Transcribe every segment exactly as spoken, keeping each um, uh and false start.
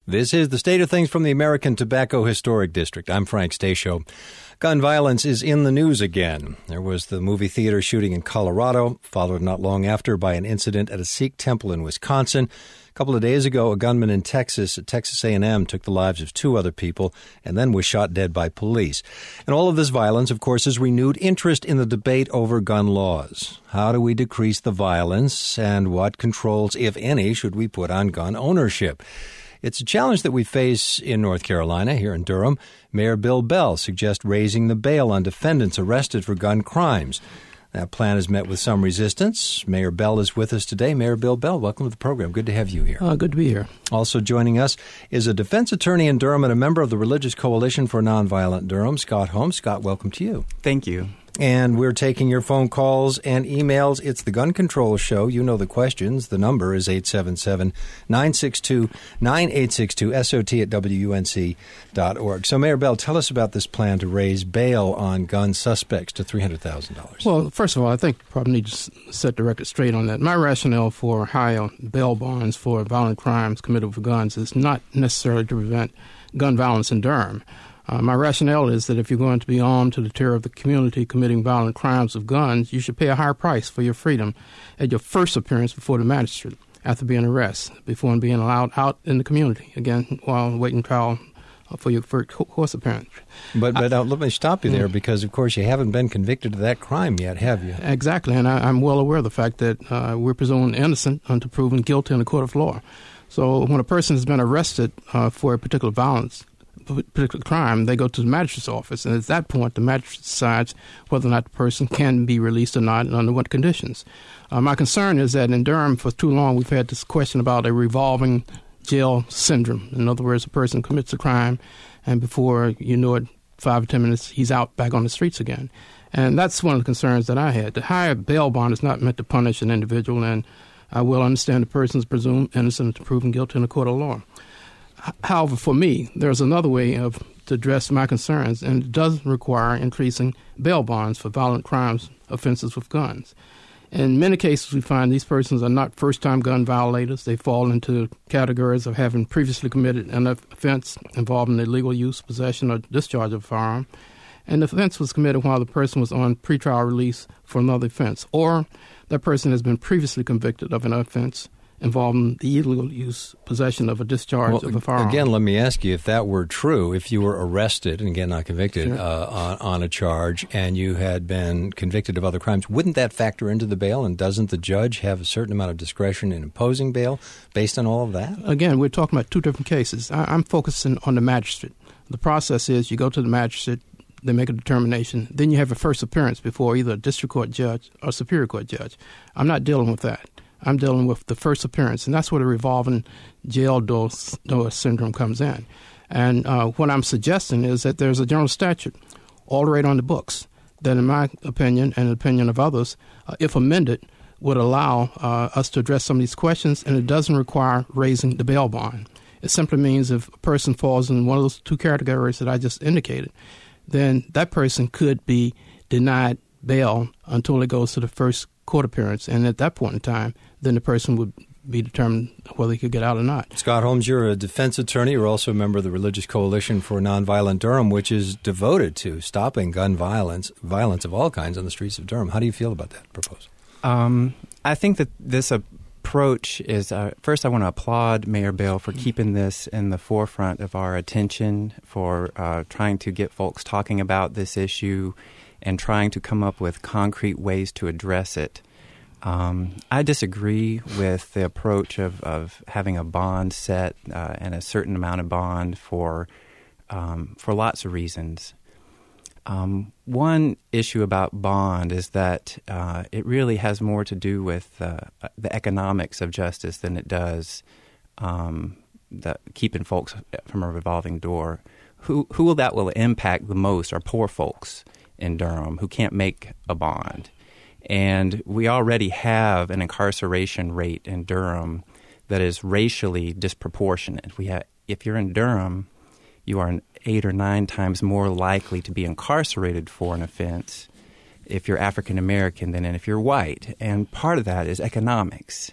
This is the State of Things from the American Tobacco Historic District. I'm Frank Stasio. Gun violence is in the news again. There was the movie theater shooting in Colorado, followed not long after by an incident at a Sikh temple in Wisconsin. A couple of days ago, a gunman in Texas at Texas A and M took the lives of two other people and then was shot dead by police. And all of this violence, of course, has renewed interest in the debate over gun laws. How do we decrease the violence, and what controls, if any, should we put on gun ownership? It's a challenge that we face in North Carolina, here in Durham. Mayor Bill Bell suggests raising the bail on defendants arrested for gun crimes. That plan has met with some resistance. Mayor Bell is with us today. Mayor Bill Bell, welcome to the program. Good to have you here. Uh, good to be here. Also joining us is a defense attorney in Durham and a member of the Religious Coalition for Nonviolent Durham, Scott Holmes. Scott, welcome to you. Thank you. And we're taking your phone calls and emails. It's the Gun Control Show. You know the questions. The number is eight seven seven, nine six two, nine eight six two, S O T at W U N C dot org. So, Mayor Bell, tell us about this plan to raise bail on gun suspects to three hundred thousand dollars. Well, first of all, I think you probably need to set the record straight on that. My rationale for higher bail bonds for violent crimes committed with guns is not necessarily to prevent gun violence in Durham. Uh, my rationale is that if you're going to be armed to the terror of the community committing violent crimes with guns, you should pay a higher price for your freedom at your first appearance before the magistrate, after being arrested, before being allowed out in the community, again, while waiting trial for your first court appearance. But but uh, let me stop you there, because, of course, you haven't been convicted of that crime yet, have you? Exactly, and I, I'm well aware of the fact that uh, we're presumed innocent until proven guilty in the court of law. So when a person has been arrested uh, for a particular violence, particular crime, they go to the magistrate's office, and at that point, the magistrate decides whether or not the person can be released or not, and under what conditions. Uh, my concern is that in Durham, for too long, we've had this question about a revolving jail syndrome. In other words, a person commits a crime, and before you know it, five or ten minutes, he's out back on the streets again. And that's one of the concerns that I had. The higher bail bond is not meant to punish an individual, and I will understand the person is presumed innocent until proven guilty in the court of law. However, for me, there's another way of to address my concerns, and it does require increasing bail bonds for violent crimes offenses with guns. In many cases, we find these persons are not first-time gun violators. They fall into categories of having previously committed an offense involving the illegal use, possession, or discharge of a firearm, and the offense was committed while the person was on pretrial release for another offense, or that person has been previously convicted of an offense involving the illegal use, possession of a discharge well, of a firearm. Again, let me ask you, if that were true, if you were arrested, and again, not convicted, sure. uh, on, on a charge, and you had been convicted of other crimes, wouldn't that factor into the bail? And doesn't the judge have a certain amount of discretion in imposing bail based on all of that? Again, we're talking about two different cases. I, I'm focusing on the magistrate. The process is you go to the magistrate, they make a determination, then you have a first appearance before either a district court judge or superior court judge. I'm not dealing with that. I'm dealing with the first appearance, and that's where the revolving jail door, door syndrome comes in. And uh, what I'm suggesting is that there's a general statute already on the books that, in my opinion and the opinion of others, uh, if amended, would allow uh, us to address some of these questions, and it doesn't require raising the bail bond. It simply means if a person falls in one of those two categories that I just indicated, then that person could be denied bail until it goes to the first court appearance, and at that point in time, then the person would be determined whether he could get out or not. Scott Holmes, you're a defense attorney. You're also a member of the Religious Coalition for Nonviolent Durham, which is devoted to stopping gun violence, violence of all kinds on the streets of Durham. How do you feel about that proposal? Um, I think that this approach is, uh, first I want to applaud Mayor Bell for keeping this in the forefront of our attention, for uh, trying to get folks talking about this issue and trying to come up with concrete ways to address it. Um, I disagree with the approach of, of having a bond set uh, and a certain amount of bond for um, for lots of reasons. Um, one issue about bond is that uh, it really has more to do with uh, the economics of justice than it does um, the, keeping folks from a revolving door. Who, who that will impact the most are poor folks in Durham who can't make a bond. And we already have an incarceration rate in Durham that is racially disproportionate. We have, if you're in Durham, you are an eight or nine times more likely to be incarcerated for an offense if you're African American than if you're white. And part of that is economics.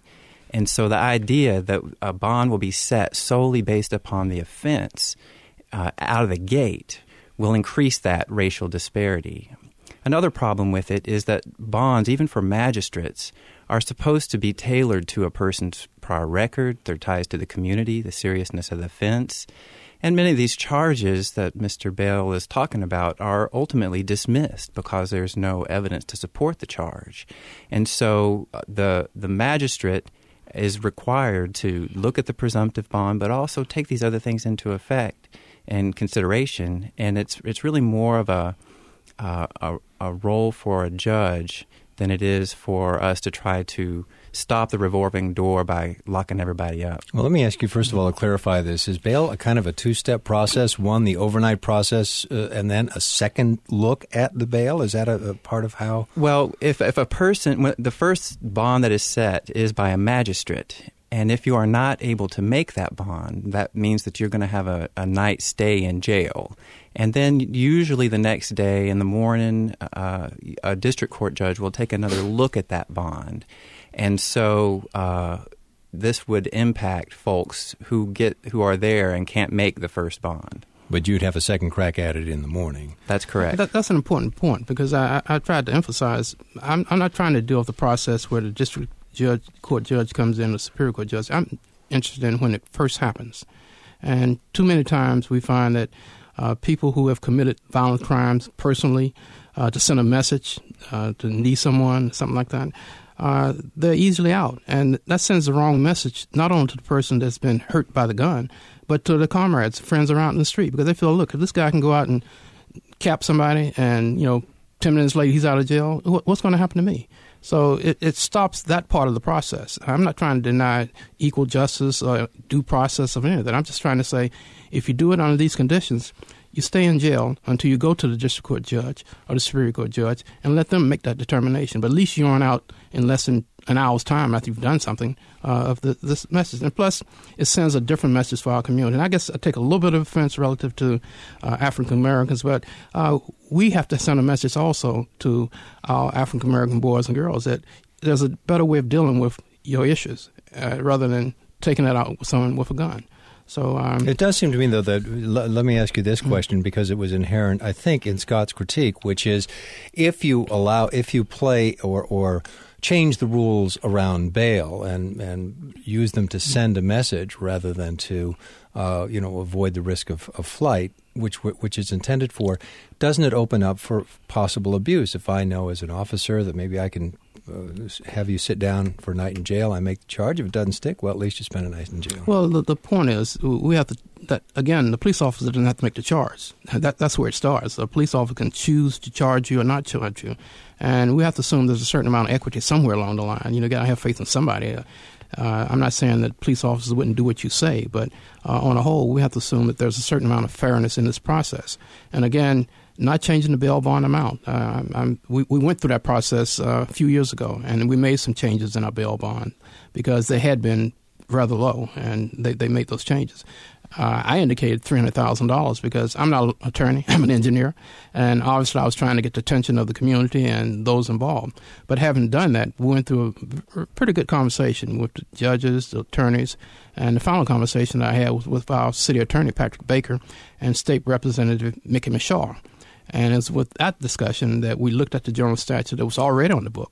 And so the idea that a bond will be set solely based upon the offense uh, out of the gate will increase that racial disparity. Another problem with it is that bonds, even for magistrates, are supposed to be tailored to a person's prior record, their ties to the community, the seriousness of the offense. And many of these charges that Mister Bale is talking about are ultimately dismissed because there's no evidence to support the charge. And so uh, the the magistrate is required to look at the presumptive bond, but also take these other things into effect and consideration. And it's it's really more of a uh, a, a role for a judge than it is for us to try to stop the revolving door by locking everybody up. Well, let me ask you, first of all, to clarify this. Is bail a kind of a two-step process? One, the overnight process, uh, and then a second look at the bail? Is that a, a part of how? Well, if, if a person, the first bond that is set is by a magistrate, and if you are not able to make that bond, that means that you're going to have a, a night stay in jail. And then usually the next day in the morning, uh, a district court judge will take another look at that bond. And so uh, this would impact folks who get who are there and can't make the first bond. But you'd have a second crack at it in the morning. That's correct. That, that's an important point because I, I tried to emphasize, I'm, I'm not trying to deal with the process where the district judge, court judge comes in, the Superior Court judge. I'm interested in when it first happens. And too many times we find that uh, people who have committed violent crimes personally, uh, to send a message, uh, to knee someone, something like that, uh, they're easily out. And that sends the wrong message, not only to the person that's been hurt by the gun, but to the comrades, friends around in the street, because they feel, look, if this guy can go out and cap somebody and, you know, ten minutes later he's out of jail, what's going to happen to me? So it, it stops that part of the process. I'm not trying to deny equal justice or due process of any of that. I'm just trying to say if you do it under these conditions, you stay in jail until you go to the district court judge or the Superior Court judge and let them make that determination. But at least you aren't out in less than an hour's time after you've done something uh, of the, this message. And plus, it sends a different message for our community. And I guess I take a little bit of offense relative to uh, African Americans, but uh, we have to send a message also to our African American boys and girls that there's a better way of dealing with your issues uh, rather than taking it out with someone with a gun. So um, it does seem to me, though, that l- let me ask you this question, because it was inherent, I think, in Scott's critique, which is if you allow, if you play or or change the rules around bail and, and use them to send a message rather than to, uh, you know, avoid the risk of, of flight, which which is intended for, doesn't it open up for possible abuse? If I know as an officer that maybe I can uh, have you sit down for a night in jail, I make the charge. If it doesn't stick, well, at least you spend a night in jail. Well, the, the point is we have to, that, again, the police officer doesn't have to make the charge. That, that's where it starts. A police officer can choose to charge you or not charge you. And we have to assume there's a certain amount of equity somewhere along the line. You know, you got to have faith in somebody. Uh, I'm not saying that police officers wouldn't do what you say, but uh, on a whole, we have to assume that there's a certain amount of fairness in this process. And again, not changing the bail bond amount. Uh, I'm, we, we went through that process uh, a few years ago, and we made some changes in our bail bond because they had been rather low, and they, they made those changes. Uh, I indicated three hundred thousand dollars because I'm not an attorney, I'm an engineer, and obviously I was trying to get the attention of the community and those involved. But having done that, we went through a pretty good conversation with the judges, the attorneys, and the final conversation that I had was with our city attorney, Patrick Baker, and State Representative Mickey Mishaw. And it's with that discussion that we looked at the general statute that was already on the book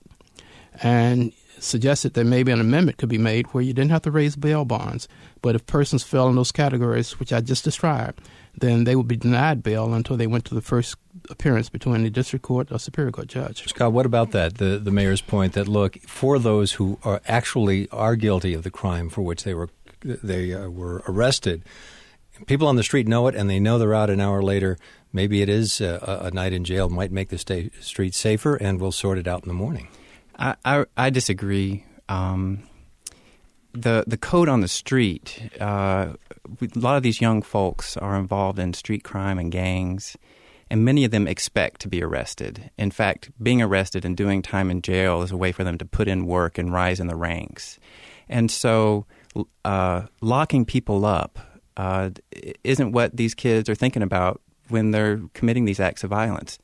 and suggested that maybe an amendment could be made where you didn't have to raise bail bonds, but if persons fell in those categories, which I just described, then they would be denied bail until they went to the first appearance between the district court or Superior Court judge. Scott, what about that, the, the mayor's point that, look, for those who are actually are guilty of the crime for which they were they uh, were arrested, people on the street know it and they know they're out an hour later. Maybe it is a, a night in jail, might make the sta- street safer, and we'll sort it out in the morning. I, I, I disagree. Um, the the code on the street, uh, a lot of these young folks are involved in street crime and gangs, and many of them expect to be arrested. In fact, being arrested and doing time in jail is a way for them to put in work and rise in the ranks. And so uh, locking people up uh, isn't what these kids are thinking about when they're committing these acts of violence.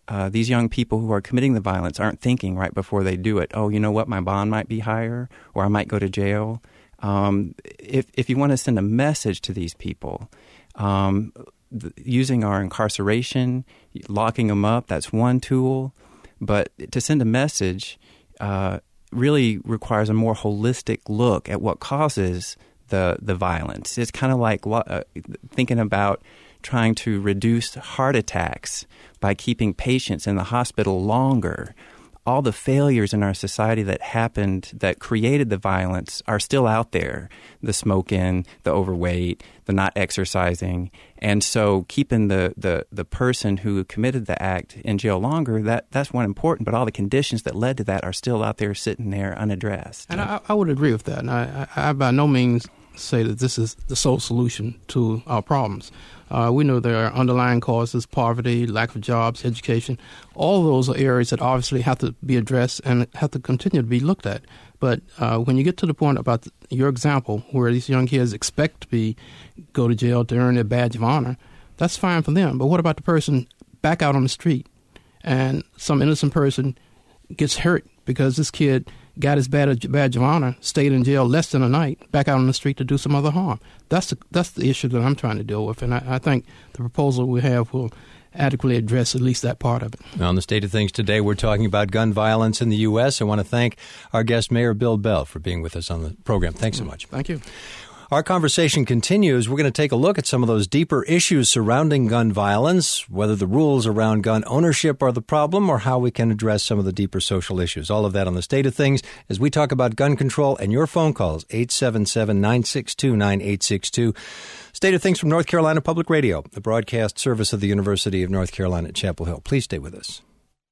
uh, these young people who are committing the violence aren't thinking right before they do it, oh, you know what, my bond might be higher, or I might go to jail. Um, if, if you want to send a message to these people, um, th- using our incarceration, locking them up, that's one tool. But to send a message uh, really requires a more holistic look at what causes the, the violence. It's kind of like uh, thinking about trying to reduce heart attacks by keeping patients in the hospital longer. All the failures in our society that happened, that created the violence, are still out there. The smoking, the overweight, the not exercising. And so keeping the, the, the person who committed the act in jail longer, that, that's one important, but all the conditions that led to that are still out there sitting there unaddressed. And I, I would agree with that. And I, I, I by no means say that this is the sole solution to our problems. Uh, we know there are underlying causes: poverty, lack of jobs, education. All those are areas that obviously have to be addressed and have to continue to be looked at. But uh, when you get to the point about the, your example, where these young kids expect to be go to jail to earn their badge of honor, that's fine for them. But what about the person back out on the street, and some innocent person gets hurt because this kid got his badge, badge of honor, stayed in jail less than a night, back out on the street to do some other harm? That's the, that's the issue that I'm trying to deal with, and I, I think the proposal we have will adequately address at least that part of it. On the State of Things today, we're talking about gun violence in the U S I want to thank our guest, Mayor Bill Bell, for being with us on the program. Thanks so much. Thank you. Our conversation continues. We're going to take a look at some of those deeper issues surrounding gun violence, whether the rules around gun ownership are the problem or how we can address some of the deeper social issues. All of that on the State of Things as we talk about gun control and your phone calls, eight seven seven, nine six two, nine eight six two. State of Things from North Carolina Public Radio, the broadcast service of the University of North Carolina at Chapel Hill. Please stay with us.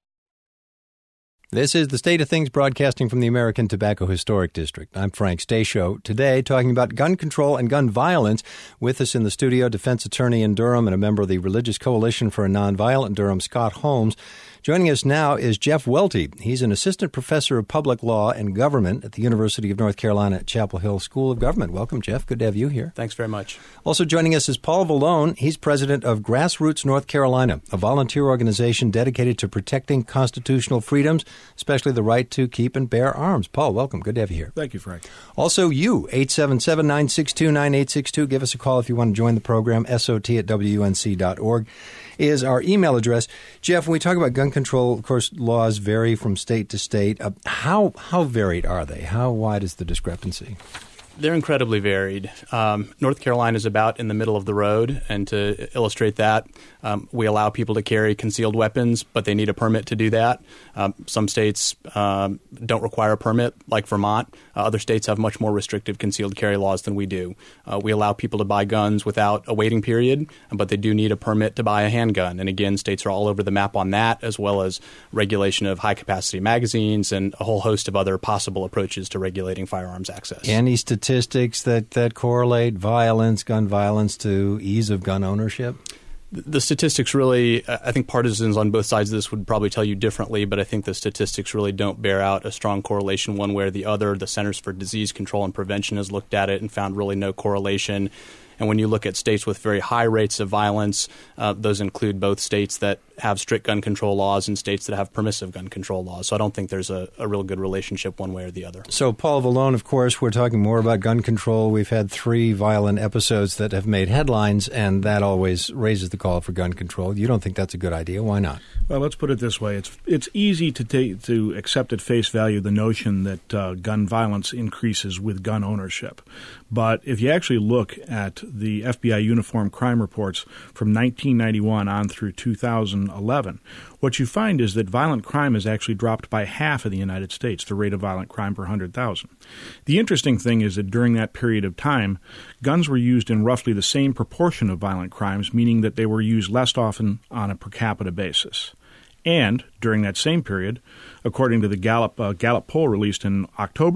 This is the State of Things, broadcasting from the American Tobacco Historic District. I'm Frank Stasio. Today, talking about gun control and gun violence. With us in the studio, defense attorney in Durham and a member of the Religious Coalition for a Nonviolent Durham, Scott Holmes. Joining us now is Jeff Welty. He's an assistant professor of public law and government at the University of North Carolina at Chapel Hill School of Government. Welcome, Jeff. Good to have you here. Thanks very much. Also joining us is Paul Vallone. He's president of Grassroots North Carolina, a volunteer organization dedicated to protecting constitutional freedoms, especially the right to keep and bear arms. Paul, welcome. Good to have you here. Thank you, Frank. Also you, eight seven seven, nine six two, nine eight six two. Give us a call if you want to join the program. S O T at W U N C dot org is our email address. Jeff, when we talk about gun control, of course, laws vary from state to state. Uh, how how varied are they? How wide is the discrepancy? They're incredibly varied. Um, North Carolina is about in the middle of the road, and to illustrate that, um, we allow people to carry concealed weapons, but they need a permit to do that. Um, some states um, don't require a permit, like Vermont. Uh, other states have much more restrictive concealed carry laws than we do. Uh, we allow people to buy guns without a waiting period, but they do need a permit to buy a handgun. And again, states are all over the map on that, as well as regulation of high-capacity magazines and a whole host of other possible approaches to regulating firearms access. Any statistics that, that correlate violence, gun violence, to ease of gun ownership? The statistics really, I think partisans on both sides of this would probably tell you differently, but I think the statistics really don't bear out a strong correlation one way or the other. The Centers for Disease Control and Prevention has looked at it and found really no correlation. And when you look at states with very high rates of violence, uh, those include both states that have strict gun control laws and states that have permissive gun control laws. So I don't think there's a, a real good relationship one way or the other. So, Paul Vallone, of course, we're talking more about gun control. We've had three violent episodes that have made headlines, and that always raises the call for gun control. You don't think that's a good idea? Why not? Well, let's put it this way. It's it's easy to take, to accept at face value the notion that uh, gun violence increases with gun ownership. But if you actually look at the F B I uniform crime reports from nineteen ninety-one on through two thousand eleven, what you find is that violent crime has actually dropped by half in the United States, the rate of violent crime per one hundred thousand. The interesting thing is that during that period of time, guns were used in roughly the same proportion of violent crimes, meaning that they were used less often on a per capita basis. And during that same period, according to the Gallup uh, Gallup poll released in October,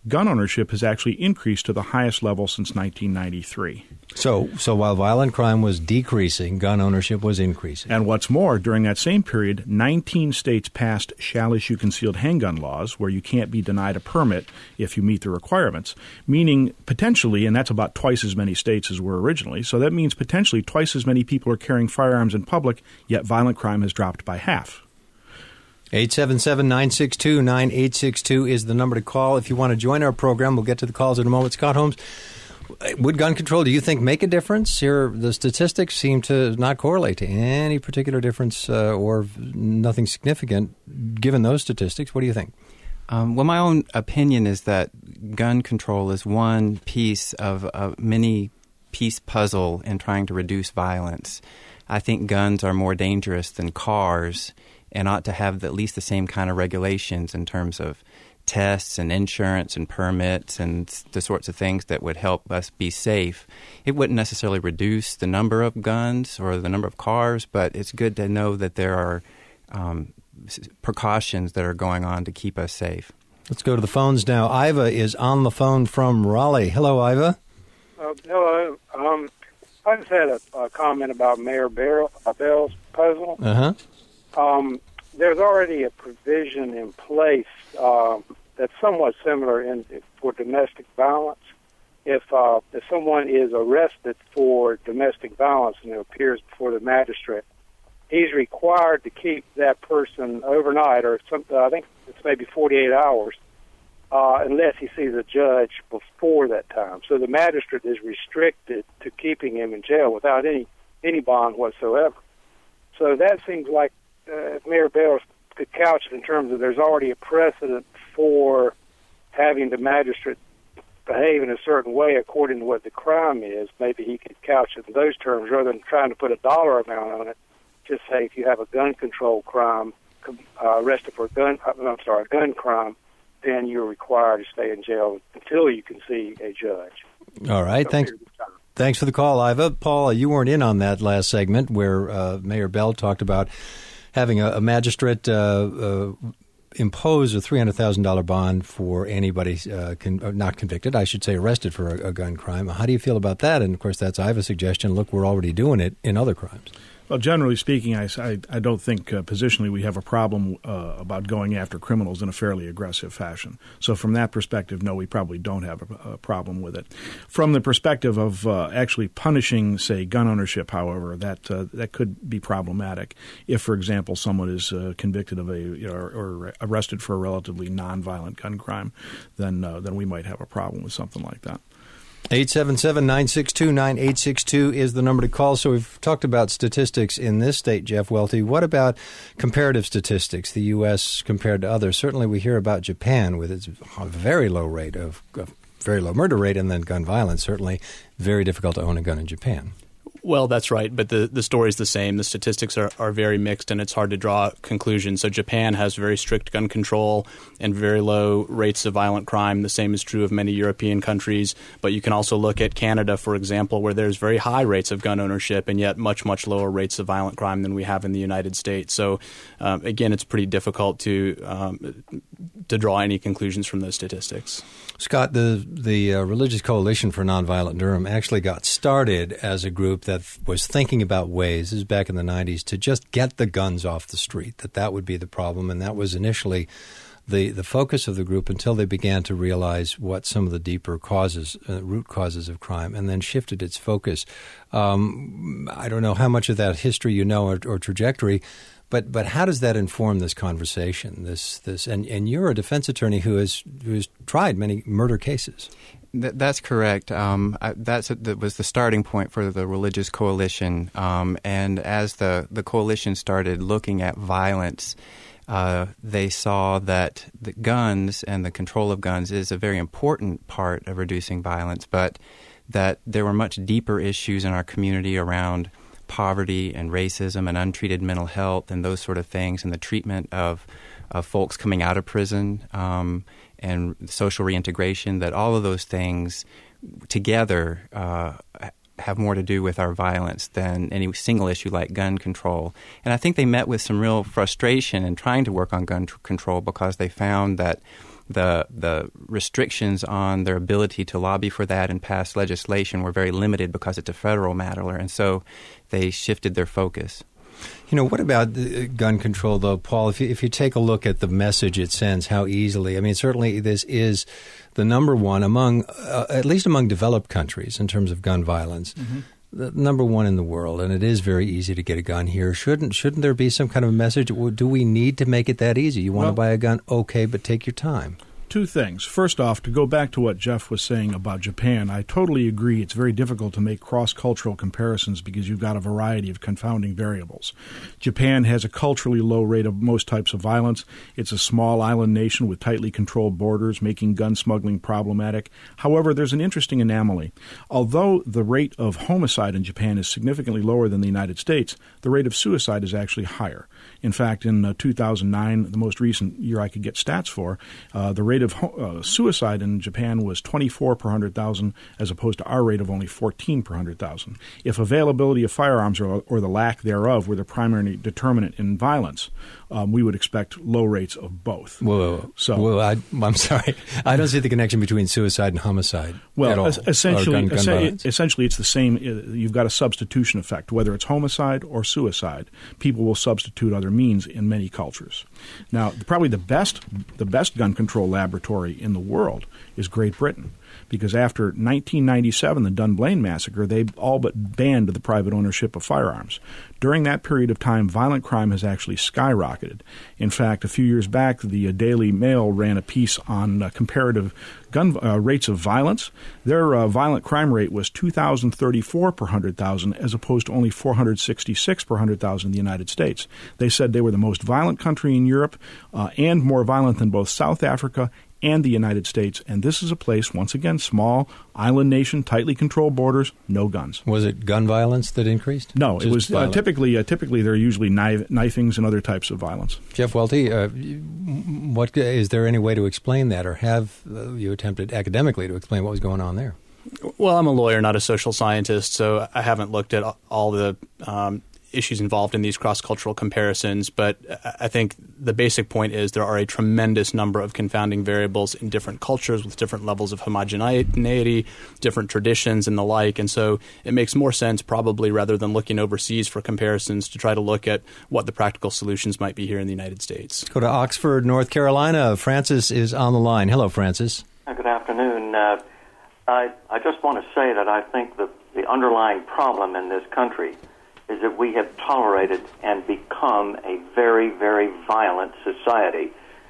gun ownership has actually increased to the highest level since nineteen ninety-three. So, so while violent crime was decreasing, gun ownership was increasing. And what's more, during that same period, nineteen states passed shall-issue concealed handgun laws where you can't be denied a permit if you meet the requirements, meaning potentially, and that's about twice as many states as were originally, so that means potentially twice as many people are carrying firearms in public, yet violent crime has dropped by half. eight seven seven, nine six two, nine eight six two is the number to call if you want to join our program. We'll get to the calls in a moment. Scott Holmes, would gun control, do you think, make a difference? Here, the statistics seem to not correlate to any particular difference uh, or nothing significant given those statistics. What do you think? Um, well, my own opinion is that gun control is one piece of a many-piece puzzle in trying to reduce violence. I think guns are more dangerous than cars and ought to have at least the same kind of regulations in terms of tests and insurance and permits and the sorts of things that would help us be safe. It wouldn't necessarily reduce the number of guns or the number of cars, but it's good to know that there are um, precautions that are going on to keep us safe. Let's go to the phones now. Iva is on the phone from Raleigh. Hello, Iva. Uh, hello. Um, I just had a, a comment about Mayor Bell, uh, Bell's proposal. Uh-huh. Um, there's already a provision in place uh, that's somewhat similar in, for domestic violence. If, uh, if someone is arrested for domestic violence and it appears before the magistrate, he's required to keep that person overnight, or some, I think it's maybe forty-eight hours, uh, unless he sees a judge before that time. So the magistrate is restricted to keeping him in jail without any, any bond whatsoever. So that seems like uh, if Mayor Bell could couch it in terms of there's already a precedent for having the magistrate behave in a certain way according to what the crime is, maybe he could couch it in those terms rather than trying to put a dollar amount on it. Just say if you have a gun control crime, uh, arrested for a gun, I'm sorry, a gun crime, then you're required to stay in jail until you can see a judge. All right, thanks. Thanks for the call, Iva. Paul, you weren't in on that last segment where uh, Mayor Bell talked about having a, a magistrate uh, uh, impose a three hundred thousand dollars bond for anybody uh, con- not convicted, I should say arrested for a, a gun crime. How do you feel about that? And, of course, that's Iva's suggestion. Look, we're already doing it in other crimes. Well, generally speaking, I, I, I don't think uh, positionally we have a problem uh, about going after criminals in a fairly aggressive fashion. So from that perspective, no, we probably don't have a, a problem with it. From the perspective of uh, actually punishing, say, gun ownership, however, that uh, that could be problematic. If, for example, someone is uh, convicted of a you know, or, or arrested for a relatively nonviolent gun crime, then uh, then we might have a problem with something like that. eight seven seven, nine six two, nine eight six two is the number to call. So we've talked about statistics in this state, Jeff Welty. What about comparative statistics, the U S compared to others? Certainly we hear about Japan with its very low rate of, of very low murder rate and then gun violence. Certainly very difficult to own a gun in Japan. Well, that's right, but the, the story's the same. The statistics are, are very mixed, and it's hard to draw conclusions. So Japan has very strict gun control and very low rates of violent crime. The same is true of many European countries. But you can also look at Canada, for example, where there's very high rates of gun ownership and yet much, much lower rates of violent crime than we have in the United States. So, um, again, it's pretty difficult to um, to draw any conclusions from those statistics. Scott, the the uh, Religious Coalition for Nonviolent Durham actually got started as a group that was thinking about ways, this is back in the nineties, to just get the guns off the street, that that would be the problem. And that was initially the, the focus of the group until they began to realize what some of the deeper causes, uh, root causes of crime, and then shifted its focus. Um, I don't know how much of that history you know or, or trajectory, But but how does that inform this conversation? This this and, and you're a defense attorney who has who has tried many murder cases. Th- that's correct. Um, I, that's that was the starting point for the Religious Coalition. Um, and as the the coalition started looking at violence, uh, they saw that the guns and the control of guns is a very important part of reducing violence, but that there were much deeper issues in our community around poverty and racism and untreated mental health and those sort of things, and the treatment of, of folks coming out of prison um, and social reintegration, that all of those things together uh, have more to do with our violence than any single issue like gun control. And I think they met with some real frustration in trying to work on gun t- control because they found that the the restrictions on their ability to lobby for that and pass legislation were very limited because it's a federal matter, and so they shifted their focus. You know, what about the gun control, though, Paul? If you, if you take a look at the message it sends, how easily, I mean, certainly this is the number one among, uh, at least among developed countries in terms of gun violence, mm-hmm. the number one in the world, and it is very easy to get a gun here. Shouldn't shouldn't there be some kind of a message? Do we need to make it that easy? You want well, to buy a gun? Okay, but take your time. Two things. First off, to go back to what Jeff was saying about Japan, I totally agree. It's very difficult to make cross-cultural comparisons because you've got a variety of confounding variables. Japan has a culturally low rate of most types of violence. It's a small island nation with tightly controlled borders, making gun smuggling problematic. However, there's an interesting anomaly. Although the rate of homicide in Japan is significantly lower than the United States, the rate of suicide is actually higher. In fact, in uh, two thousand nine, the most recent year I could get stats for, uh, the rate of ho- uh, suicide in Japan was twenty-four per one hundred thousand as opposed to our rate of only fourteen per one hundred thousand. If availability of firearms or, or the lack thereof were the primary determinant in violence, um, we would expect low rates of both. Whoa, so, whoa I, I'm sorry. I don't see the connection between suicide and homicide well, at all. Essentially, gun, gun es- essentially, it's the same. You've got a substitution effect. Whether it's homicide or suicide, people will substitute other means in many cultures. Now, probably the best the best gun control laboratory in the world is Great Britain, because after nineteen ninety-seven, the Dunblane massacre, they all but banned the private ownership of firearms. During that period of time, violent crime has actually skyrocketed. In fact, a few years back, the uh, Daily Mail ran a piece on uh, comparative gun uh, rates of violence. Their uh, violent crime rate was two thousand thirty-four per one hundred thousand as opposed to only four hundred sixty-six per one hundred thousand in the United States. They said they were the most violent country in Europe uh, and more violent than both South Africa and the United States, and this is a place, once again, small, island nation, tightly controlled borders, no guns. Was it gun violence that increased? No, Just it was uh, typically uh, typically they're usually knife, knifings and other types of violence. Jeff Welty, uh, what is there any way to explain that, or have uh, you attempted academically to explain what was going on there? Well, I'm a lawyer, not a social scientist, so I haven't looked at all the um, issues involved in these cross-cultural comparisons, but I think the basic point is there are a tremendous number of confounding variables in different cultures with different levels of homogeneity, different traditions and the like, and so it makes more sense probably rather than looking overseas for comparisons to try to look at what the practical solutions might be here in the United States. Go to Oxford, North Carolina. Francis is on the line. Hello, Francis. Good afternoon. Uh, I, I just want to say that I think the, the underlying problem in this country is that we have tolerated and become a very, very violent society.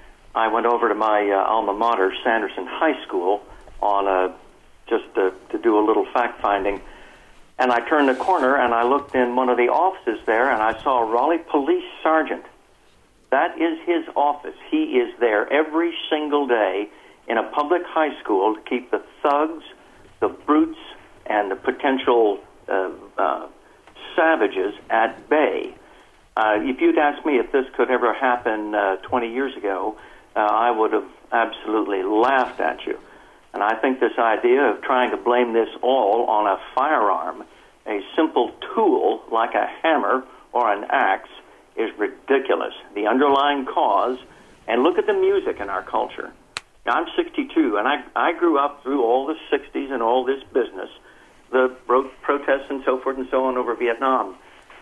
I went over to my uh, alma mater, Sanderson High School, on a, just to, to do a little fact-finding, and I turned the corner and I looked in one of the offices there and I saw a Raleigh police sergeant. That is his office. He is there every single day in a public high school to keep the thugs, the brutes, and the potential uh, uh, savages at bay. Uh, if you'd asked me if this could ever happen uh, twenty years ago, uh, I would have absolutely laughed at you. And I think this idea of trying to blame this all on a firearm, a simple tool like a hammer or an axe, is ridiculous. The underlying cause, and look at the music in our culture. I'm sixty-two, and I, I grew up through all the sixties and all this business, the protests and so forth and so on over Vietnam.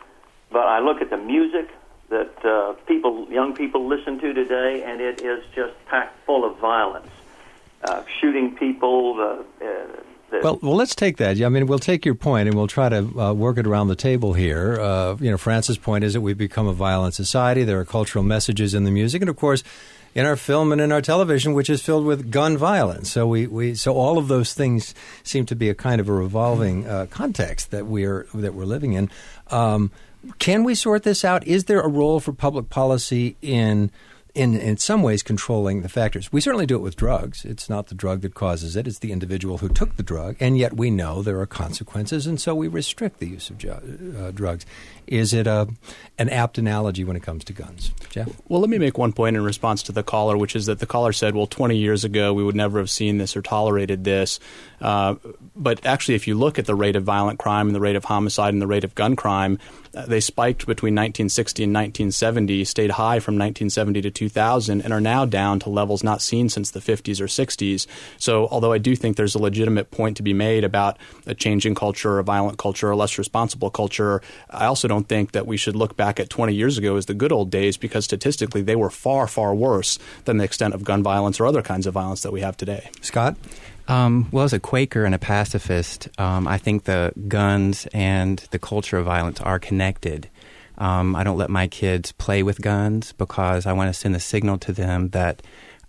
But I look at the music that uh, people, young people listen to today, and it is just packed full of violence. Uh, shooting people. Uh, uh, the well, well, let's take that. I mean, we'll take your point, and we'll try to uh, work it around the table here. Uh, you know, Francis' point is that we've become a violent society. There are cultural messages in the music, and of course, in our film and in our television, which is filled with gun violence. So we, we so all of those things seem to be a kind of a revolving uh, context that we're that we're living in. Um, can we sort this out? Is there a role for public policy in in in some ways controlling the factors? We certainly do it with drugs. It's not the drug that causes it. It's the individual who took the drug. And yet we know there are consequences, and so we restrict the use of ju- uh, drugs. Is it a, an apt analogy when it comes to guns? Jeff? Well, let me make one point in response to the caller, which is that the caller said, well, twenty years ago we would never have seen this or tolerated this. Uh, but actually, if you look at the rate of violent crime and the rate of homicide and the rate of gun crime, uh, they spiked between nineteen sixty and nineteen seventy, stayed high from nineteen seventy to two thousand and are now down to levels not seen since the fifties or sixties. So although I do think there's a legitimate point to be made about a changing culture, a violent culture, a less responsible culture, I also don't think that we should look back at twenty years ago as the good old days, because statistically they were far, far worse than the extent of gun violence or other kinds of violence that we have today. Scott? Um, well, as a Quaker and a pacifist, um, I think the guns and the culture of violence are connected. Um, I don't let my kids play with guns because I want to send a signal to them that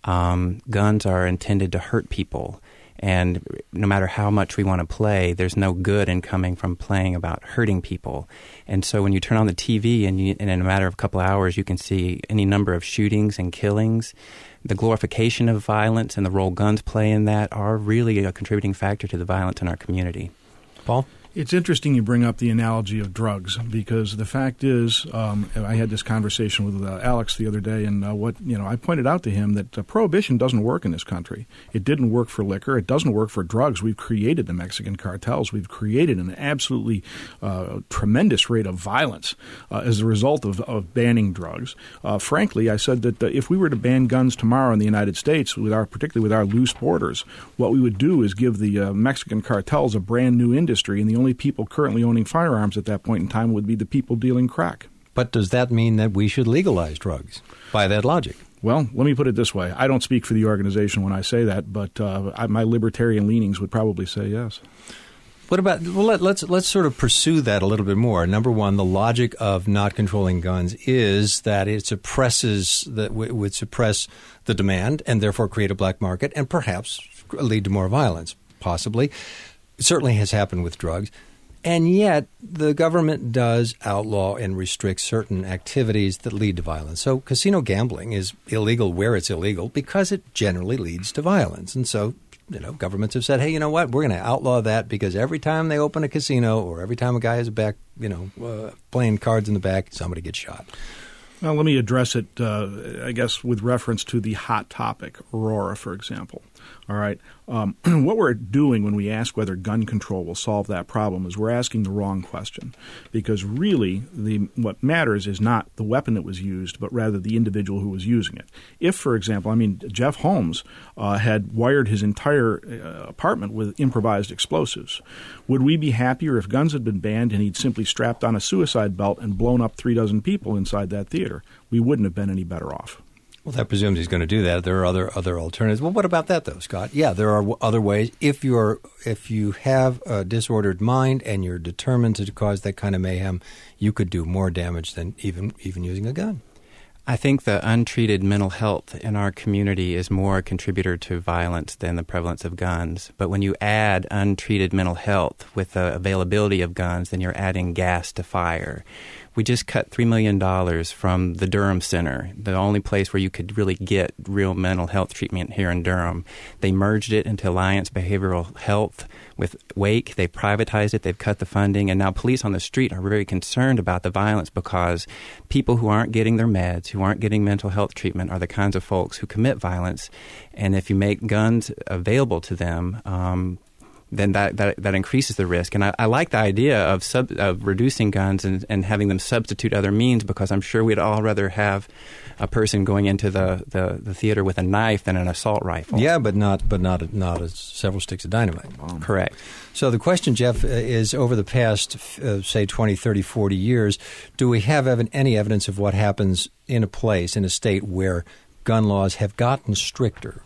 um, guns are intended to hurt people. And no matter how much we want to play, there's no good in coming from playing about hurting people. And so when you turn on the T V and, you, and in a matter of a couple of hours you can see any number of shootings and killings, the glorification of violence and the role guns play in that are really a contributing factor to the violence in our community. Paul? It's interesting you bring up the analogy of drugs, because the fact is, um, I had this conversation with uh, Alex the other day, and uh, what you know, I pointed out to him that uh, prohibition doesn't work in this country. It didn't work for liquor. It doesn't work for drugs. We've created the Mexican cartels. We've created an absolutely uh, tremendous rate of violence uh, as a result of, of banning drugs. Uh, frankly, I said that uh, if we were to ban guns tomorrow in the United States, with our particularly with our loose borders, what we would do is give the uh, Mexican cartels a brand new industry, and the only people currently owning firearms at that point in time would be the people dealing crack. But does that mean that we should legalize drugs by that logic? Well, let me put it this way. I don't speak for the organization when I say that, but uh, I, my libertarian leanings would probably say yes. What about, well, let, let's let's sort of pursue that a little bit more. Number one, the logic of not controlling guns is that it suppresses, that w- would suppress the demand and therefore create a black market and perhaps lead to more violence, possibly. It certainly has happened with drugs. And yet the government does outlaw and restrict certain activities that lead to violence. So casino gambling is illegal where it's illegal because it generally leads to violence. And so, you know, governments have said, hey, you know what, we're going to outlaw that because every time they open a casino or every time a guy is a back, you know, uh, playing cards in the back, somebody gets shot. Well, let me address it, uh, I guess, with reference to the hot topic, Aurora, for example. All right. Um, what we're doing when we ask whether gun control will solve that problem is we're asking the wrong question, because really the what matters is not the weapon that was used, but rather the individual who was using it. If, for example, I mean, Jeff Holmes uh, had wired his entire uh, apartment with improvised explosives, would we be happier if guns had been banned and he'd simply strapped on a suicide belt and blown up three dozen people inside that theater? We wouldn't have been any better off. Well, that presumes he's going to do that. There are other other alternatives. Well, what about that, though, Scott? Yeah, there are other ways. If you're if you have a disordered mind and you're determined to cause that kind of mayhem, you could do more damage than even even using a gun. I think the untreated mental health in our community is more a contributor to violence than the prevalence of guns. But when you add untreated mental health with the availability of guns, then you're adding gas to fire. We just cut three million dollars from the Durham Center, the only place where you could really get real mental health treatment here in Durham. They merged it into Alliance Behavioral Health with Wake. They privatized it. They've cut the funding. And now police on the street are very concerned about the violence because people who aren't getting their meds, who aren't getting mental health treatment, are the kinds of folks who commit violence. And if you make guns available to them, um, then that, that that increases the risk. And I, I like the idea of sub, of reducing guns and, and having them substitute other means, because I'm sure we'd all rather have a person going into the, the, the theater with a knife than an assault rifle. Yeah, but not but not not a, several sticks of dynamite. Um, Correct. So the question, Jeff, is over the past, uh, say, twenty, thirty, forty years, do we have ev- any evidence of what happens in a place, in a state where gun laws have gotten stricter?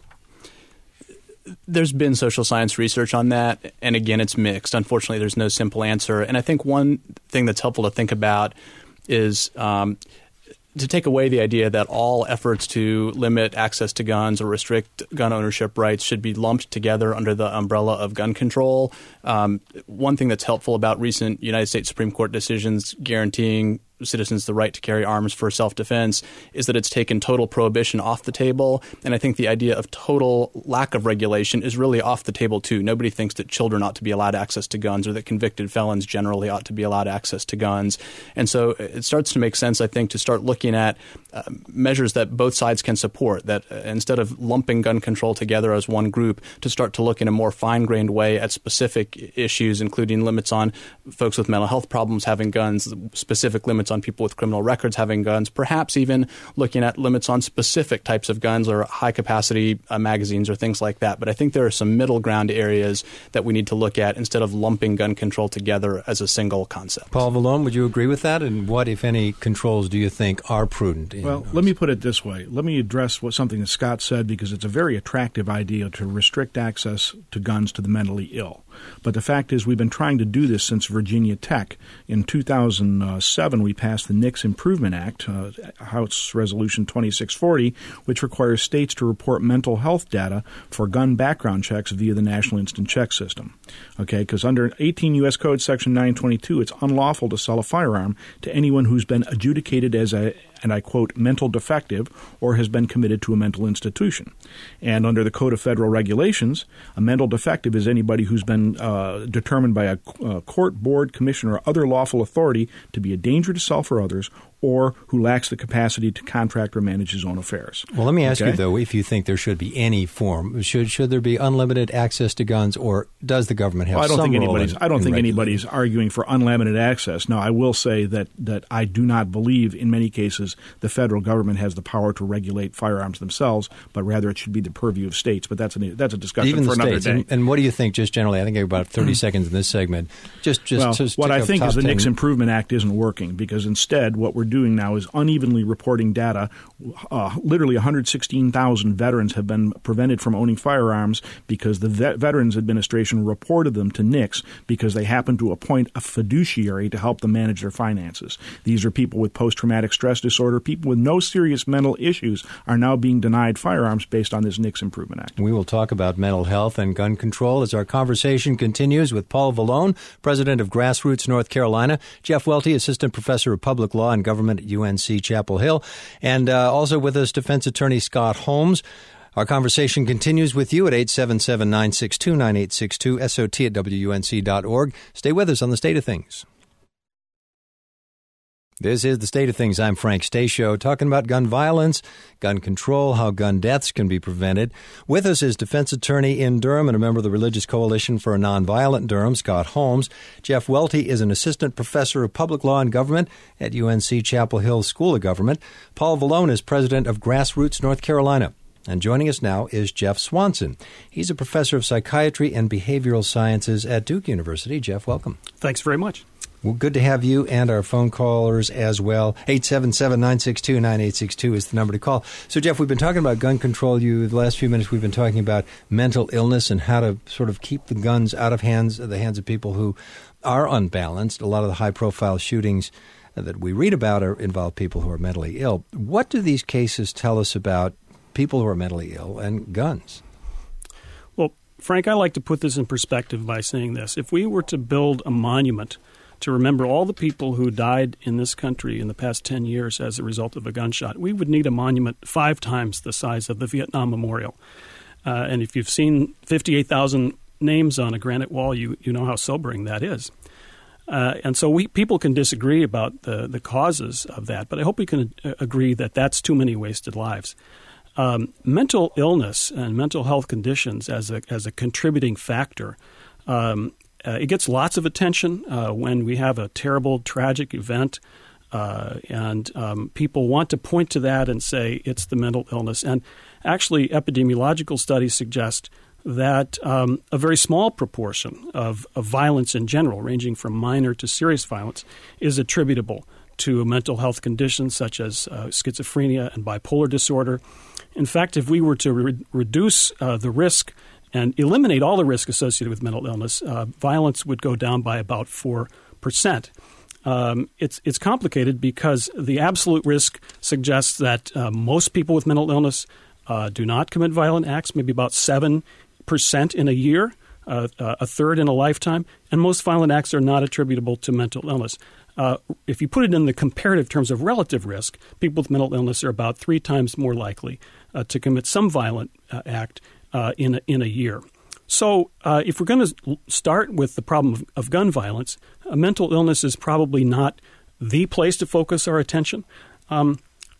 There's been social science research on that, and again, it's mixed. Unfortunately, there's no simple answer. And I think one thing that's helpful to think about is um, to take away the idea that all efforts to limit access to guns or restrict gun ownership rights should be lumped together under the umbrella of gun control. Um, one thing that's helpful about recent United States Supreme Court decisions guaranteeing citizens the right to carry arms for self-defense is that it's taken total prohibition off the table. And I think the idea of total lack of regulation is really off the table, too. Nobody thinks that children ought to be allowed access to guns or that convicted felons generally ought to be allowed access to guns. And so it starts to make sense, I think, to start looking at uh, measures that both sides can support, that uh, instead of lumping gun control together as one group, to start to look in a more fine-grained way at specific issues, including limits on folks with mental health problems having guns, specific limits on on people with criminal records having guns, perhaps even looking at limits on specific types of guns or high-capacity uh, magazines or things like that. But I think there are some middle ground areas that we need to look at instead of lumping gun control together as a single concept. Paul Vallone, would you agree with that? And what, if any, controls do you think are prudent? In well, those? Let me put it this way. Let me address what something that Scott said, because it's a very attractive idea to restrict access to guns to the mentally ill. But the fact is, we've been trying to do this since Virginia Tech. In two thousand seven, we passed the NICS Improvement Act, uh, House Resolution twenty-six forty, which requires states to report mental health data for gun background checks via the National Instant Check System. Okay, because under eighteen U S Code Section nine twenty-two, it's unlawful to sell a firearm to anyone who's been adjudicated as a, and I quote, mental defective or has been committed to a mental institution. And under the Code of Federal Regulations, a mental defective is anybody who's been uh, determined by a, a court, board, commission, or other lawful authority to be a danger to self or others, or who lacks the capacity to contract or manage his own affairs. Well, let me ask okay? you, though, if you think there should be any form. Should should there be unlimited access to guns, or does the government have well, I don't some think role anybody's. in, I don't in think regulating? anybody's arguing for unlimited access. Now, I will say that, that I do not believe in many cases the federal government has the power to regulate firearms themselves, but rather it should be the purview of states. But that's a, that's a discussion Even for the another states. day. And, and what do you think, just generally? I think I have about thirty seconds in this segment. Just, just, well, just what I take a think top is the ten. NICS Improvement Act isn't working, because instead what we're doing now is unevenly reporting data. Uh, literally one hundred sixteen thousand veterans have been prevented from owning firearms because the Vet- Veterans Administration reported them to NICS because they happened to appoint a fiduciary to help them manage their finances. These are people with post-traumatic stress disorder. People with no serious mental issues are now being denied firearms based on this NICS Improvement Act. We will talk about mental health and gun control as our conversation continues with Paul Vallone, president of Grassroots North Carolina, Jeff Welty, assistant professor of public law and government at U N C Chapel Hill, and uh, also with us defense attorney Scott Holmes. Our conversation continues with you at eight seven seven, nine six two, nine eight six two, S O T at W U N C dot org. Stay with us on The State of Things. This is The State of Things. I'm Frank Stasio, talking about gun violence, gun control, how gun deaths can be prevented. With us is defense attorney in Durham and a member of the Religious Coalition for a Nonviolent Durham, Scott Holmes. Jeff Welty is an assistant professor of public law and government at U N C Chapel Hill School of Government. Paul Vallone is president of Grassroots North Carolina. And joining us now is Jeff Swanson. He's a professor of psychiatry and behavioral sciences at Duke University. Jeff, welcome. Thanks very much. Well, good to have you and our phone callers as well. eight seven seven, nine six two, nine eight six two is the number to call. So, Jeff, we've been talking about gun control. You, the last few minutes, we've been talking about mental illness and how to sort of keep the guns out of hands, the hands of people who are unbalanced. A lot of the high-profile shootings that we read about are, involve people who are mentally ill. What do these cases tell us about people who are mentally ill and guns? Well, Frank, I like to put this in perspective by saying this. If we were to build a monument to remember all the people who died in this country in the past ten years as a result of a gunshot, we would need a monument five times the size of the Vietnam Memorial. Uh, and if you've seen fifty-eight thousand names on a granite wall, you, you know how sobering that is. Uh, and so we people can disagree about the, the causes of that, but I hope we can uh, agree that that's too many wasted lives. Um, mental illness and mental health conditions as a as a contributing factor, um, uh, it gets lots of attention uh, when we have a terrible, tragic event, uh, and um, people want to point to that and say it's the mental illness. And actually, epidemiological studies suggest that um, a very small proportion of, of violence in general, ranging from minor to serious violence, is attributable to mental health conditions such as uh, schizophrenia and bipolar disorder. In fact, if we were to re- reduce uh, the risk and eliminate all the risk associated with mental illness, uh, violence would go down by about four percent. Um, it's it's complicated because the absolute risk suggests that uh, most people with mental illness uh, do not commit violent acts, maybe about seven percent in a year, uh, uh, a third in a lifetime, and most violent acts are not attributable to mental illness. Uh, if you put it in the comparative terms of relative risk, people with mental illness are about three times more likely uh, to commit some violent uh, act uh, in, a, in a year. So uh, if we're going to start with the problem of, of gun violence, uh, mental illness is probably not the place to focus our attention. Um,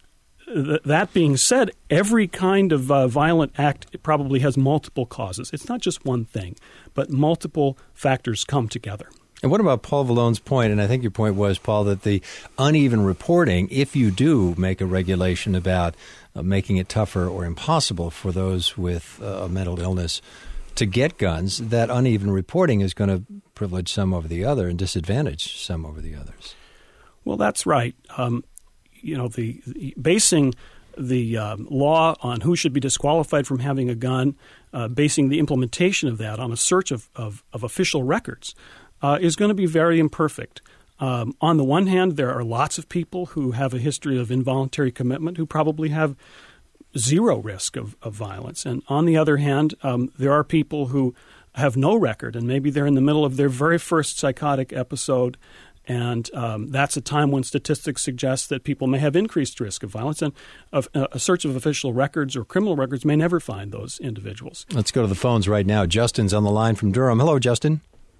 th- that being said, every kind of uh, violent act probably has multiple causes. It's not just one thing, but multiple factors come together. And what about Paul Vallone's point, and I think your point was, Paul, that the uneven reporting, if you do make a regulation about uh, making it tougher or impossible for those with uh, a mental illness to get guns, that uneven reporting is going to privilege some over the other and disadvantage some over the others. Well, that's right. Um, you know, the, the basing the um, law on who should be disqualified from having a gun, uh, basing the implementation of that on a search of, of, of official records, uh, is going to be very imperfect. Um, on the one hand, there are lots of people who have a history of involuntary commitment who probably have zero risk of, of violence. And on the other hand, um, there are people who have no record, and maybe they're in the middle of their very first psychotic episode, and um, that's a time when statistics suggest that people may have increased risk of violence, and a, a search of official records or criminal records may never find those individuals. Let's go to the phones right now. Justin's on the line from Durham. Hello, Justin.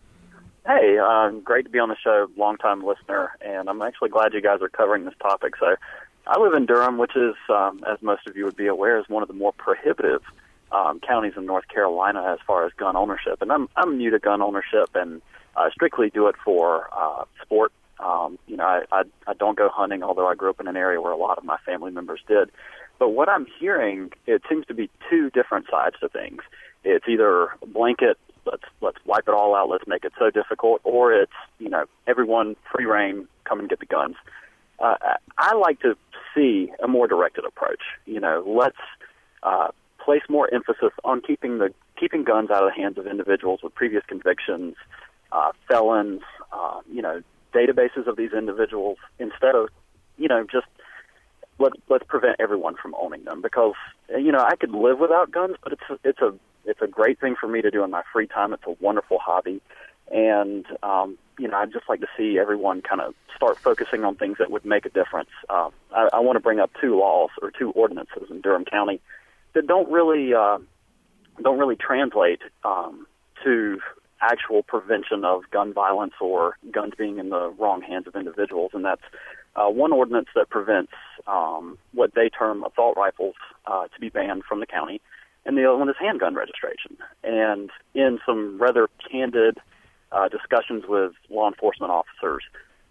Hey, uh, great to be on the show, long-time listener, and I'm actually glad you guys are covering this topic. So I live in Durham, which is, um, as most of you would be aware, is one of the more prohibitive um, counties in North Carolina as far as gun ownership. And I'm I'm new to gun ownership and uh, strictly do it for uh, sport. Um, you know, I, I I don't go hunting, although I grew up in an area where a lot of my family members did. But what I'm hearing, it seems to be two different sides to things. It's either blanket, let's let's wipe it all out, let's make it so difficult, or it's, you know, everyone free reign, come and get the guns. Uh, I like to see a more directed approach. You know, let's uh, place more emphasis on keeping the keeping guns out of the hands of individuals with previous convictions, uh, felons, uh, you know, databases of these individuals, instead of, you know, just let, let's prevent everyone from owning them. Because, you know, I could live without guns, but it's it's a it's a great thing for me to do in my free time. It's a wonderful hobby. And, um, you know, I'd just like to see everyone kind of start focusing on things that would make a difference. Uh, I, I want to bring up two laws or two ordinances in Durham County that don't really uh, don't really translate um, to actual prevention of gun violence or guns being in the wrong hands of individuals. And that's uh, one ordinance that prevents um, what they term assault rifles uh, to be banned from the county, and the other one is handgun registration. And in some rather candid Uh, discussions with law enforcement officers,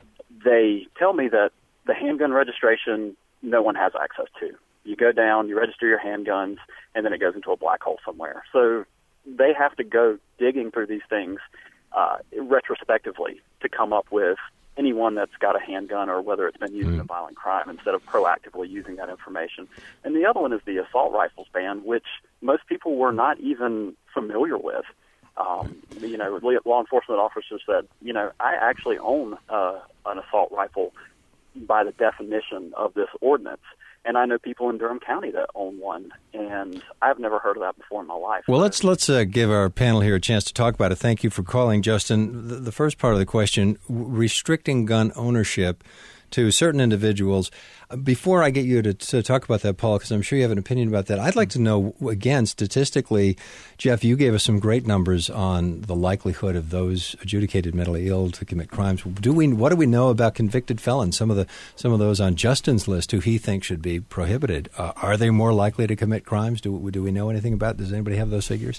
they tell me that the handgun registration no one has access to. You go down, you register your handguns, and then it goes into a black hole somewhere. So they have to go digging through these things uh, retrospectively to come up with anyone that's got a handgun or whether it's been used mm. in a violent crime, instead of proactively using that information. And the other one is the assault rifles ban, which most people were not even familiar with. Um, you know, law enforcement officers said, you know, I actually own uh, an assault rifle by the definition of this ordinance. And I know people in Durham County that own one, and I've never heard of that before in my life. Well, let's let's uh, give our panel here a chance to talk about it. Thank you for calling, Justin. The, the first part of the question, restricting gun ownership to certain individuals. Before I get you to, to talk about that, Paul, because I'm sure you have an opinion about that, I'd like to know, again, statistically, Jeff, you gave us some great numbers on the likelihood of those adjudicated mentally ill to commit crimes. Do we? What do we know about convicted felons? Some of the some of those on Justin's list who he thinks should be prohibited. Uh, are they more likely to commit crimes? Do, do we know anything about it? Does anybody have those figures?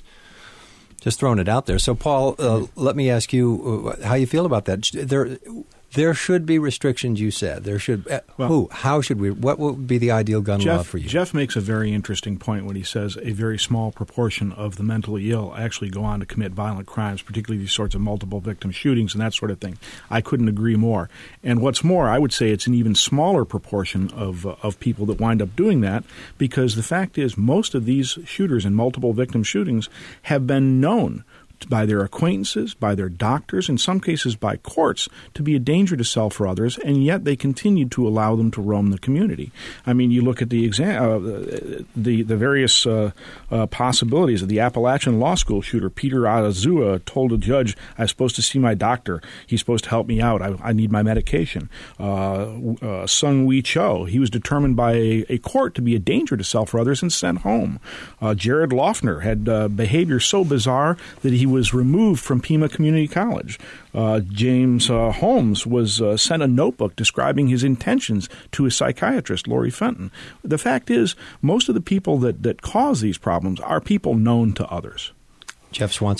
Just throwing it out there. So, Paul, uh, let me ask you uh, how you feel about that. There, there should be restrictions. You said there should. Uh, well, who? How should we? What would be the ideal gun Jeff, law for you? Jeff makes a very interesting point when he says a very small proportion of the mentally ill actually go on to commit violent crimes, particularly these sorts of multiple victim shootings and that sort of thing. I couldn't agree more. And what's more, I would say it's an even smaller proportion of uh, of people that wind up doing that, because the fact is most of these shooters in multiple victim shootings have been known by their acquaintances, by their doctors, in some cases by courts, to be a danger to self or others, and yet they continued to allow them to roam the community. I mean, you look at the exam, uh, the the various uh, uh, possibilities of the Appalachian Law School shooter. Peter Adazua told a judge, "I'm supposed to see my doctor. He's supposed to help me out. I, I need my medication." Uh, uh, Sung Wee Cho, he was determined by a, a court to be a danger to self or others and sent home. Uh, Jared Loeffner had uh, behavior so bizarre that he was removed from Pima Community College. Uh, James uh, Holmes was uh, sent a notebook describing his intentions to his psychiatrist, Lori Fenton. The fact is, most of the people that, that cause these problems are people known to others. Jeff Swanson?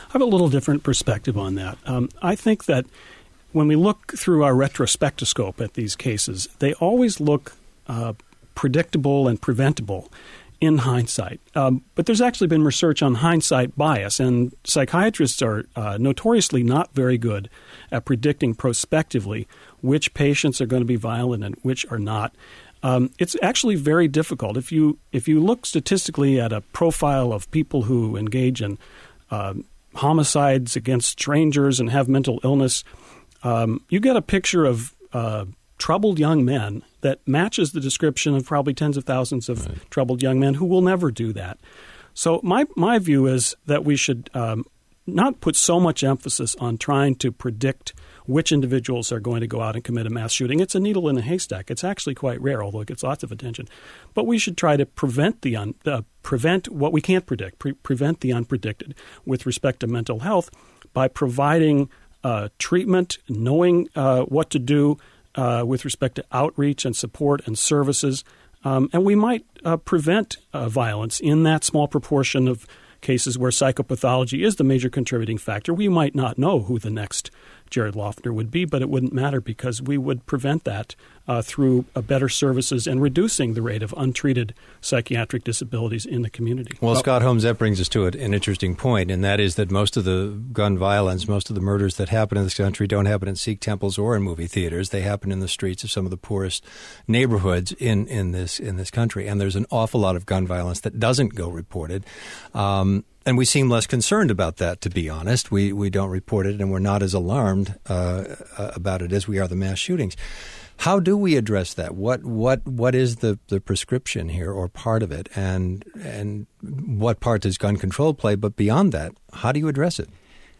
I have a little different perspective on that. Um, I think that when we look through our retrospectoscope at these cases, they always look uh, predictable and preventable in hindsight. Um, but there's actually been research on hindsight bias, and psychiatrists are uh, notoriously not very good at predicting prospectively which patients are going to be violent and which are not. Um, it's actually very difficult. If you if you look statistically at a profile of people who engage in uh, homicides against strangers and have mental illness, um, you get a picture of uh, troubled young men that matches the description of probably tens of thousands of right. troubled young men who will never do that. So my my view is that we should um, not put so much emphasis on trying to predict which individuals are going to go out and commit a mass shooting. It's a needle in a haystack. It's actually quite rare, although it gets lots of attention. But we should try to prevent the un, uh, prevent what we can't predict, pre- prevent the unpredicted with respect to mental health by providing uh, treatment, knowing uh, what to do uh, with respect to outreach and support and services. Um, and we might uh, prevent uh, violence in that small proportion of cases where psychopathology is the major contributing factor. We might not know who the next Jared Loughner would be, but it wouldn't matter because we would prevent that uh, through uh, better services and reducing the rate of untreated psychiatric disabilities in the community. Well, Scott Holmes, that brings us to an interesting point, and that is that most of the gun violence, most of the murders that happen in this country don't happen in Sikh temples or in movie theaters. They happen in the streets of some of the poorest neighborhoods in, in this in this country, and there's an awful lot of gun violence that doesn't go reported. Um, And we seem less concerned about that, to be honest. We we don't report it, and we're not as alarmed uh, about it as we are the mass shootings. How do we address that? What what what is the, the prescription here, or part of it, and and what part does gun control play? But beyond that, how do you address it?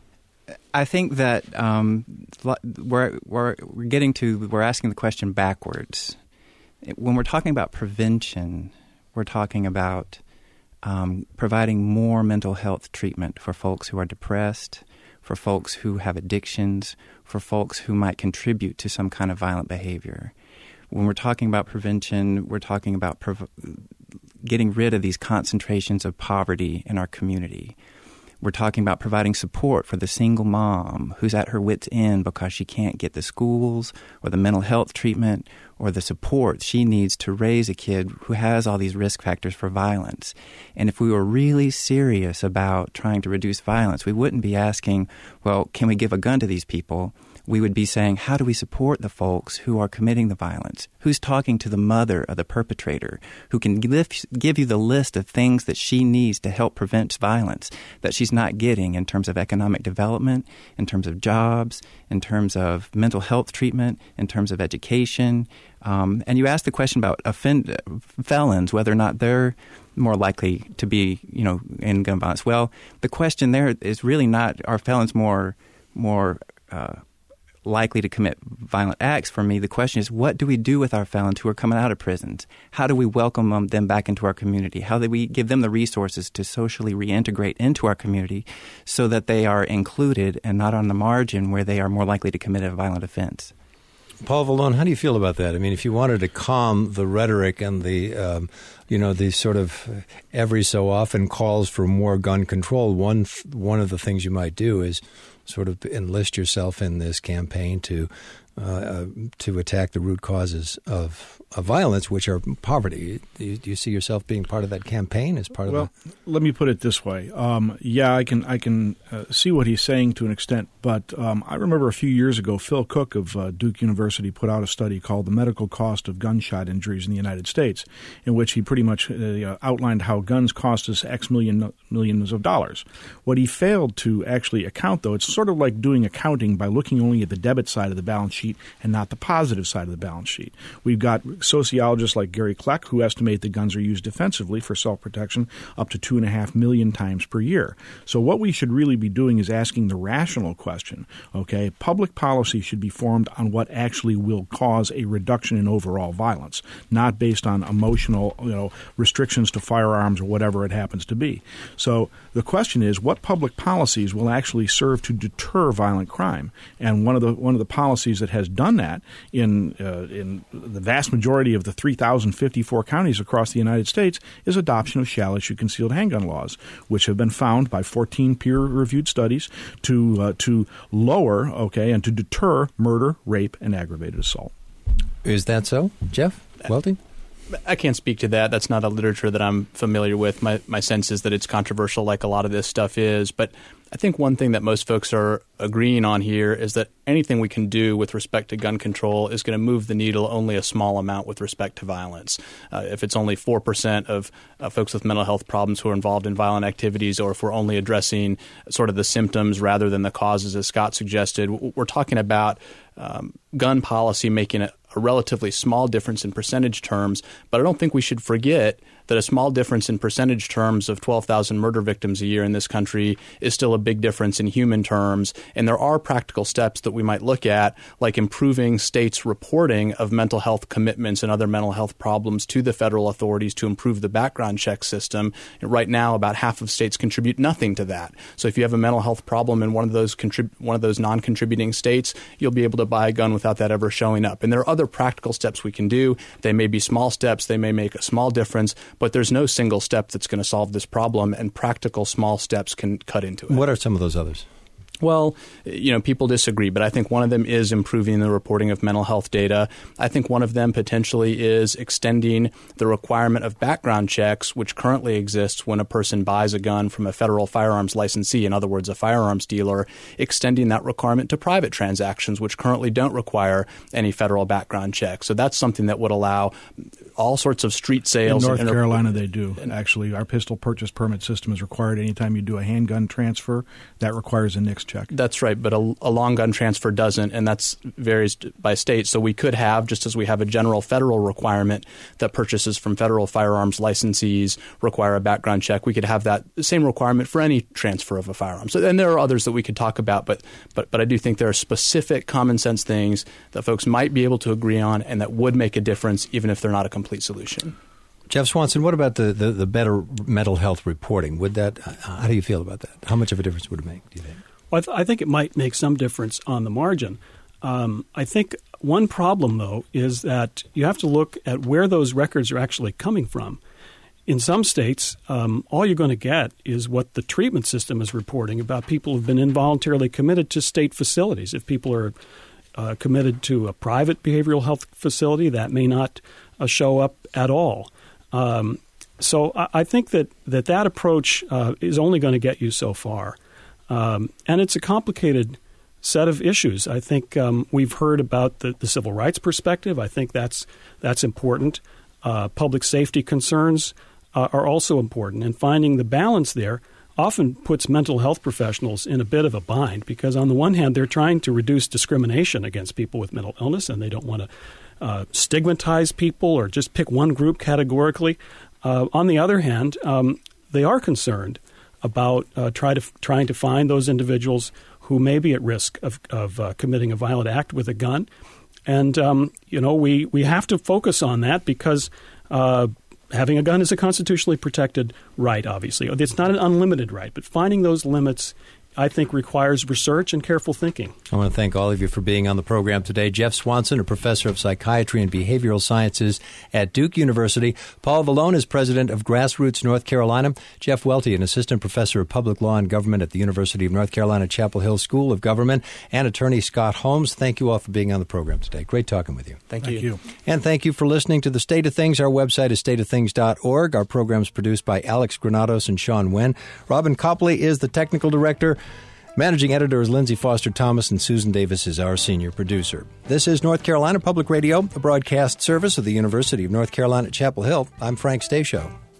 I think that um, we're we're we're getting to we're asking the question backwards. When we're talking about prevention, we're talking about Um, providing more mental health treatment for folks who are depressed, for folks who have addictions, for folks who might contribute to some kind of violent behavior. When we're talking about prevention, we're talking about prov- getting rid of these concentrations of poverty in our community. We're talking about providing support for the single mom who's at her wit's end because she can't get the schools or the mental health treatment or the support she needs to raise a kid who has all these risk factors for violence. And if we were really serious about trying to reduce violence, we wouldn't be asking, well, can we give a gun to these people? We would be saying, how do we support the folks who are committing the violence? Who's talking to the mother of the perpetrator, who can lift, give you the list of things that she needs to help prevent violence that she's not getting in terms of economic development, in terms of jobs, in terms of mental health treatment, in terms of education. Um, and you asked the question about offend- felons, whether or not they're more likely to be, you know, in gun violence. Well, the question there is really not, are felons more more uh, likely to commit violent acts? For me, the question is, what do we do with our felons who are coming out of prisons? How do we welcome them, them back into our community? How do we give them the resources to socially reintegrate into our community so that they are included and not on the margin where they are more likely to commit a violent offense? Paul Vallone, how do you feel about that? I mean, if you wanted to calm the rhetoric and the, um, you know, the sort of every so often calls for more gun control, one one of the things you might do is sort of enlist yourself in this campaign to uh, to attack the root causes of, of violence, which are poverty. Do you, do you see yourself being part of that campaign as part well, of the... Well, let me put it this way. Um, yeah, I can I can uh, see what he's saying to an extent, but um, I remember a few years ago, Phil Cook of uh, Duke University put out a study called The Medical Cost of Gunshot Injuries in the United States, in which he pretty much uh, outlined how guns cost us X million, millions of dollars. What he failed to actually account, though, it's sort of like doing accounting by looking only at the debit side of the balance sheet and not the positive side of the balance sheet. We've got sociologists like Gary Kleck who estimate that guns are used defensively for self-protection up to two and a half million times per year. So what we should really be doing is asking the rational question, okay? Public policy should be formed on what actually will cause a reduction in overall violence, not based on emotional, you know, restrictions to firearms or whatever it happens to be. So the question is, what public policies will actually serve to deter violent crime? And one of the one of the policies that has done that in uh, in the vast majority of the three thousand fifty-four counties across the United States is adoption of shall-issue concealed handgun laws, which have been found by fourteen peer-reviewed studies to uh, to lower, okay, and to deter murder, rape, and aggravated assault. Is that so, Jeff Welty? I can't speak to that. That's not a literature that I'm familiar with. My my sense is that it's controversial like a lot of this stuff is. But I think one thing that most folks are agreeing on here is that anything we can do with respect to gun control is going to move the needle only a small amount with respect to violence. Uh, if it's only four percent of uh, folks with mental health problems who are involved in violent activities, or if we're only addressing sort of the symptoms rather than the causes, as Scott suggested, we're talking about um, gun policy making a, a relatively small difference in percentage terms. But I don't think we should forget that a small difference in percentage terms of twelve thousand murder victims a year in this country is still a big difference in human terms. And there are practical steps that we might look at, like improving states' reporting of mental health commitments and other mental health problems to the federal authorities to improve the background check system. And right now, about half of states contribute nothing to that. So if you have a mental health problem in one of those contrib- one of those non-contributing states, you'll be able to buy a gun without that ever showing up. And there are other practical steps we can do. They may be small steps. They may make a small difference. But there's no single step that's going to solve this problem, and practical small steps can cut into it. What are some of those others? Well, you know, people disagree, but I think one of them is improving the reporting of mental health data. I think one of them potentially is extending the requirement of background checks, which currently exists when a person buys a gun from a federal firearms licensee, in other words, a firearms dealer, extending that requirement to private transactions, which currently don't require any federal background check. So that's something that would allow all sorts of street sales. In North and, Carolina, they do. And actually, our pistol purchase permit system is required anytime you do a handgun transfer. That requires a N I C S check. That's right, but a, a long gun transfer doesn't, and that varies by state. So we could have, just as we have a general federal requirement that purchases from federal firearms licensees require a background check, we could have that same requirement for any transfer of a firearm. So, and there are others that we could talk about, but, but, but I do think there are specific common sense things that folks might be able to agree on and that would make a difference, even if they're not a complete solution. Jeff Swanson, what about the, the, the better mental health reporting? Would that? How do you feel about that? How much of a difference would it make, do you think? Well, I, th- I think it might make some difference on the margin. Um, I think one problem, though, is that you have to look at where those records are actually coming from. In some states, um, all you're going to get is what the treatment system is reporting about people who've been involuntarily committed to state facilities. If people are uh, committed to a private behavioral health facility, that may not uh, show up at all. Um, so I, I think that that, that approach uh, is only going to get you so far. Um, and it's a complicated set of issues. I think um, we've heard about the, the civil rights perspective. I think that's that's important. Uh, public safety concerns uh, are also important. And finding the balance there often puts mental health professionals in a bit of a bind because, on the one hand, they're trying to reduce discrimination against people with mental illness, and they don't want to uh, stigmatize people or just pick one group categorically. Uh, on the other hand, um, they are concerned about uh, try to, trying to find those individuals who may be at risk of, of uh, committing a violent act with a gun. And, um, you know, we, we have to focus on that because uh, having a gun is a constitutionally protected right, obviously. It's not an unlimited right, but finding those limits, I think, requires research and careful thinking. I want to thank all of you for being on the program today. Jeff Swanson, a professor of psychiatry and behavioral sciences at Duke University. Paul Vallone is president of Grassroots North Carolina. Jeff Welty, an assistant professor of public law and government at the University of North Carolina Chapel Hill School of Government. And attorney Scott Holmes. Thank you all for being on the program today. Great talking with you. Thank, thank you. you. And thank you for listening to The State of Things. Our website is state of things dot org. Our program is produced by Alex Granados and Sean Wen. Robin Copley is the technical director. Managing editor is Lindsay Foster Thomas, and Susan Davis is our senior producer. This is North Carolina Public Radio, a broadcast service of the University of North Carolina at Chapel Hill. I'm Frank Stashow.